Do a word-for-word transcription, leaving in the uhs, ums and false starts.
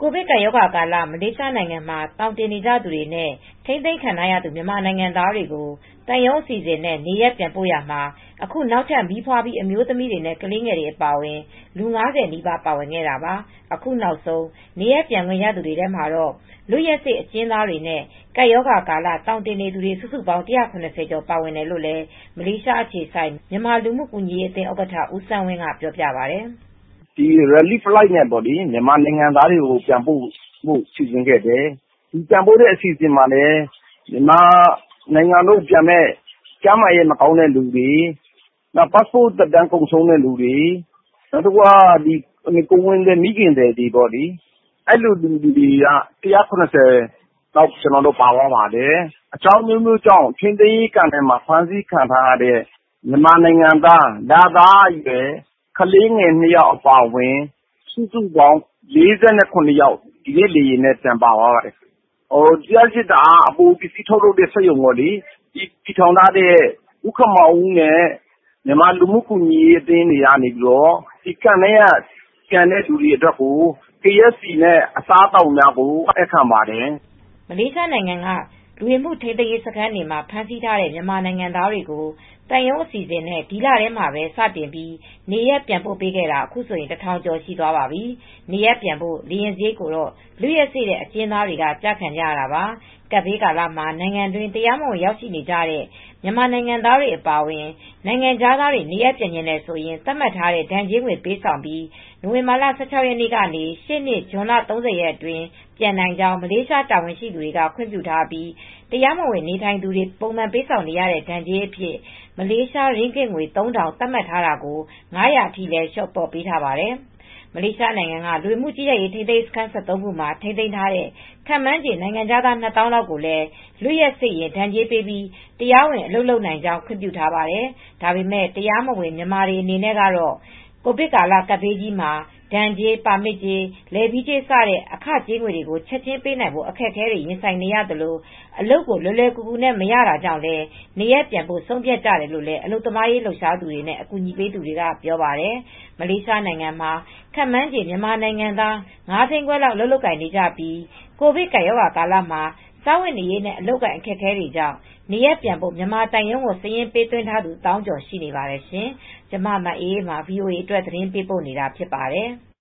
ကိုဗစ်ကပ်ရောဂါကာလ မလေးရှားနိုင်ငံမှာ သောင်တင်နေကြသူတွေနဲ့ ထိန်းသိမ်းခံထားရသူ မြန်မာနိုင်ငံသားတွေကို သံရုံးအစီအစဉ်နဲ့ နေရပ်ပြန်ပို့ရာမှာ အခုနောက်ထပ် မီးဖွားပြီး အမျိုးသမီးတွေနဲ့ ကလေးငယ်တွေ အပါအဝင် လူ ၅၀ နီးပါး ပါဝင်ခဲ့တာပါ။ အခုနောက်ဆုံး နေရပ်ပြန်ခွင့်ရသူတွေထဲမှာတော့ လွတ်ရက်စေ့အကျဉ်းသားတွေနဲ့ ကပ်ရောဂါကာလ သောင်တင်နေသူတွေ စုစုပေါင်း ၁၇၀ ကျော် ပါဝင်တယ်လို့လည်း မလေးရှားအခြေစိုက် မြန်မာလူမှုကူညီရေးအသင်း ဥက္ကဋ္ဌ ဦးစန်းဝင်းက ပြောပြပါတယ်။ "ဒီ Relief Flight နဲ့ မြန်မာနိုင်ငံသားတွေကို ပြန်ပို့ဖို့ စီစဉ်ခဲ့တယ်။ ဒီပြန်ပို့တဲ့အစီအစဉ်မှာလည်း မြန်မာနိုင်ငံကိုပြန်မယ့် ကျန်းမာရေးမကောင်းတဲ့သူတွေ၊ ပတ်စပို့သက်တမ်းကုန်ဆုံးတဲ့သူတွေ၊ ကိုယ်ဝန်ဆောင်မိခင်သည်တွေ အဲလိုလူတွေက ၁၇၀ လောက် ပါသွားပါတယ်။ အကြောင်းအမျိုးမျိုးကြောင့် ထိန်းသိမ်းရေးစခန်းတွေမှာ ဖမ်းဆီးခံထားရတဲ့ မြန်မာနိုင်ငံသား လသားအရွယ် ကလေးငယ် ၂ ယောက် အပါအဝင် စုစုပေါင်း ၄၇ ယောက် ဒီနေ့လေယာဉ်နဲ့ ပြန်ပါသွားပါတယ်။ လျှပ်စစ်ဓါတ်အား အပိုပစ္စည်းထုတ်လုပ်တဲ့ စက်ရုံတည်ထောင်ထားတဲ့ ဦးခင်မောင်ဦးနဲ့ မြန်မာလူမှုကူညီရေးအသင်းတွေက camp ထဲက ပြန်တဲ့သူတွေအတွက် K F C နဲ့ အစားအသောက်များကို ဧည့်ခံပါတယ်။ " မလေးရှားနိုင်ငံက လူဝင်မှုထိန်းသိမ်းရေးစခန်းတွေမှာ ဖမ်းဆီးထားတဲ့ မြန်မာနိုင်ငံသားတွေကို သံရုံးအစီအစဉ်နဲ့ ဒီလထဲမှာပဲ စတင်ပြီး နေရပ်ပြန်ပို့ပေးခဲ့တာ အခုဆိုရင် ၁,၀၀၀ ကျော်ရှိသွားပါပြီ။ နေရပ်ပြန်ဖို့ လေယာဉ်စရိတ်ကိုတော့ လွတ်ရက်စေ့တဲ့ အကျဉ်းသားတွေက ကျခံကြရတာပါ။ ကပ်ဘေးကာလမှာ နိုင်ငံတွင်း တရားမဝင် ရောက်ရှိနေကြတဲ့ မြန်မာနိုင်ငံသားတွေ အပါအဝင် နိုင်ငံခြားသားတွေ နေရပ်ပြန်ချင်တယ်ဆိုရင် သတ်မှတ်ထားတဲ့ ဒဏ်ကြေးငွေ ပေးဆောင်ပြီး နိုဝင်ဘာလ ၁၆ ရက်နေ့ကနေ ရှေ့နှစ် ဇွန်လ ၃၀ ရက်အတွင်း ပြန်နိုင်ကြောင်း မလေးရှား တာဝန်ရှိသူတွေက ခွင့်ပြုထားပြီး တရားမဝင် နေထိုင်သူတွေ ပုံမှန်ပေးဆောင်နေရတဲ့ ဒဏ်ကြေးအဖြစ် မလေးရှားရင်းဂစ်ငွေ ၃,၀၀၀ သတ်မှတ်ထားတာကို ၅၀၀ အထိလည်း လျှော့ပေါ့ပေးထားပါတယ်။ မလေးရှားနိုင်ငံက လူဝင်မှုကြီးကြပ်ရေး ထိန်းသိမ်းရေးစခန်း ၁၃ ခုမှာ ထိန်းသိမ်းထားတဲ့ ခန့်မှန်းခြေ နိုင်ငံခြားသား ၂၀,၀၀၀ လောက်ကိုလည်း လွတ်ရက်စေ့ရင် ဒဏ်ကြေးပေးပြီး တရားဝင် အလုပ်လုပ်နိုင်ကြောင်း ခွင့်ပြုထားပါတယ်။ ဒါပေမဲ့ တရားမဝင် မြန်မာတွေ အနေနဲ့ကတော့ ကိုဗစ်ကာလ ကပ်ဘေးကြီးမှာ ဒဏ်ကြေး၊ ပါမစ်ကြေး၊ လဲဗီးကြေး စတဲ့ အခကြေးငွေတွေကို ချက်ချင်းပေးနိုင်ဖို့ အခက်အခဲတွေ ရင်ဆိုင်နေရသလို အလုပ်ကို လွယ်လွယ်ကူကူနဲ့ မရတာကြောင့်လည်း နေရပ်ပြန်ဖို့ ဆုံးဖြတ်ကြတယ်လို့လည်း အလုပ်သမားရေး လှုပ်ရှားသူတွေနဲ့ အကူအညီပေးသူတွေက ပြောပါတယ်။ မလေးရှားနိုင်ငံမှာ ခန့်မှန်းခြေ မြန်မာနိုင်ငံသား ၅၅၀,၀၀၀ လောက် အလုပ်လုပ်ကိုင်နေကြပြီး ကိုဗစ်ကပ်ရောဂါကာလမှာ စားဝတ်နေရေးနဲ့ အလုပ်အကိုင် အခက်အခဲတွေကြောင့် နေရပ်ပြန်ဖို့ မြန်မာသံရုံးကို စာရင်းပေးသွင်းထားသူ သောင်းကျော် ရှိနေပါတယ်ရှင်။ ဗွီအိုအေမြန်မာပိုင်း သတင်းထောက် မအေးအေးမာက သတင်းပေးပို့ထားပါတယ်။